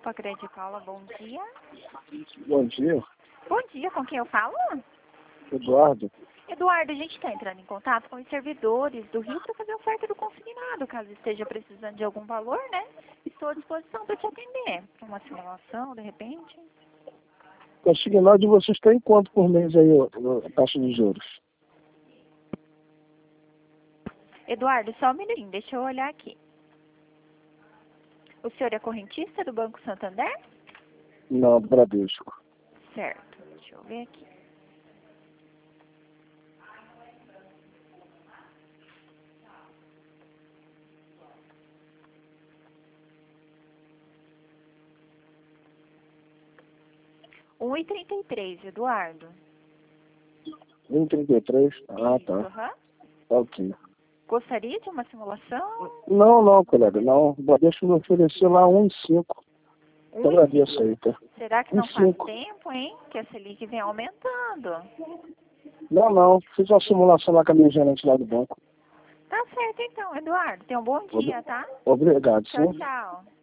Copa Crédito Paula, bom dia. Bom dia, Bom dia, com quem eu falo? Eduardo. Eduardo, a gente está entrando em contato com os servidores do Rio para fazer oferta do consignado, caso esteja precisando de algum valor, né? Estou à disposição para te atender. Uma simulação, de repente. Consignado de vocês está em quanto por mês aí, a taxa de juros? Eduardo, só um minutinho, deixa eu olhar aqui. O senhor é correntista do Banco Santander? Não, Bradesco. Certo, deixa eu ver aqui. R$ 1,33, Eduardo. 1,33? Ah, Isso, tá. aham. Ok. Gostaria de uma simulação? Não, colega, não. O Bradesco me ofereceu lá 1,5. Um Eu e agradeço aí, tá? Será que não faz 1,5. tempo, hein? Que a Selic vem aumentando. Não. Fiz uma simulação lá com a minha gerente lá do banco. Tá certo então, Eduardo. Tenha um bom dia, tá? Obrigado, Tchau, sim. tchau.